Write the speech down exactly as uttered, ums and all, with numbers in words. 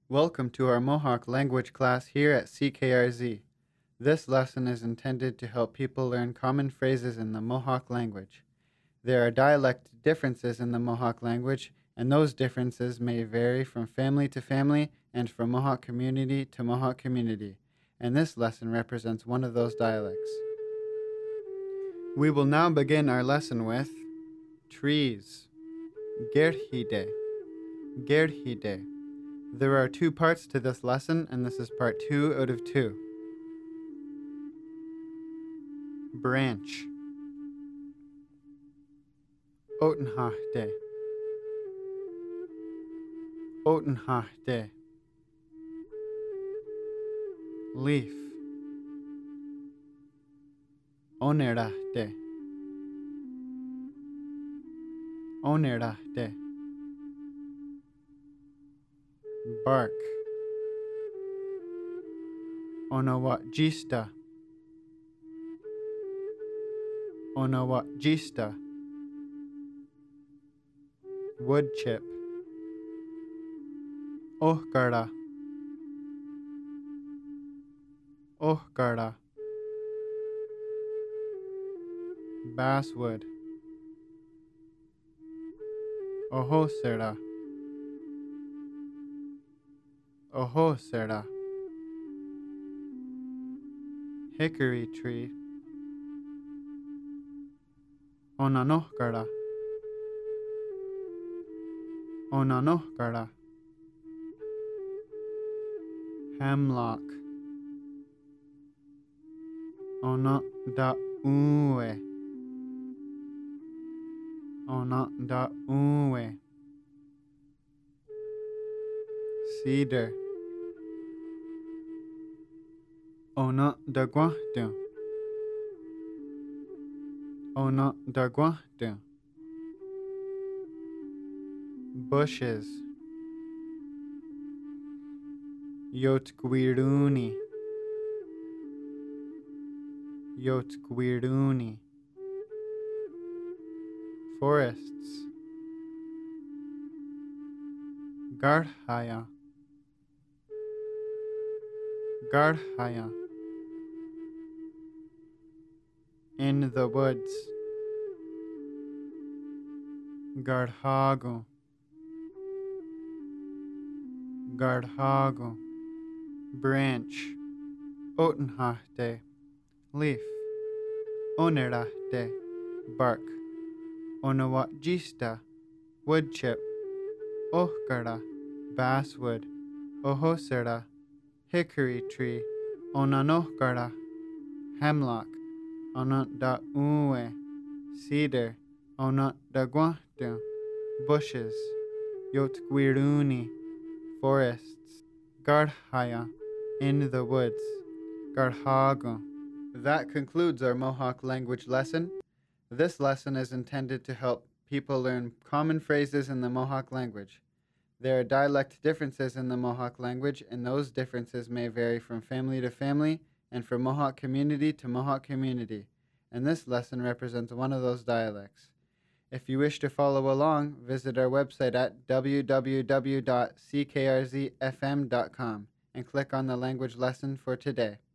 Welcome to our Mohawk language class here at C K R Z. This lesson is intended to help people learn common phrases in the Mohawk language. There are dialect differences in the Mohawk language, and those differences may vary from family to family and from Mohawk community to Mohawk community, and this lesson represents one of those dialects. We will now begin our lesson with trees. Gerhide. Gerhide. There are two parts to this lesson, and this is part two out of two. Branch. Otenhahde. Otenhahde. Leaf. Onerahde. Onerahde. Bark. Onawatjista. Onawatjista. Wood chip. Ohgarda. Ohgarda. Basswood. Ohosera. Ohosera. Hickory tree. Onanohgarda. Onanohgarda. Hemlock. Ona da uwe. Ona da uwe. Cedar. Ona da guahdu. Ona da guahdu. Bushes. Yotgwiruni. Yotgwiruni. Forests. Garhaya. Garhaya. In the woods. Gardhago. Gardhago. Branch. Otenhahde. Leaf. Onerahde. Bark. Onawatjista. Wood chip. Ohgarda. Basswood. Ohosera. Hickory tree. Onanohgarda. Hemlock. Onat da uwe. Cedar. Onat da guahdu. Bushes. Yotgwiruni. Forests. Gardhaya. In the woods. Gardhago. That concludes our Mohawk language lesson. This lesson is intended to help people learn common phrases in the Mohawk language. There are dialect differences in the Mohawk language, and those differences may vary from family to family and from Mohawk community to Mohawk community, and this lesson represents one of those dialects. If you wish to follow along, visit our website at w w w dot c k r z f m dot com and click on the language lesson for today.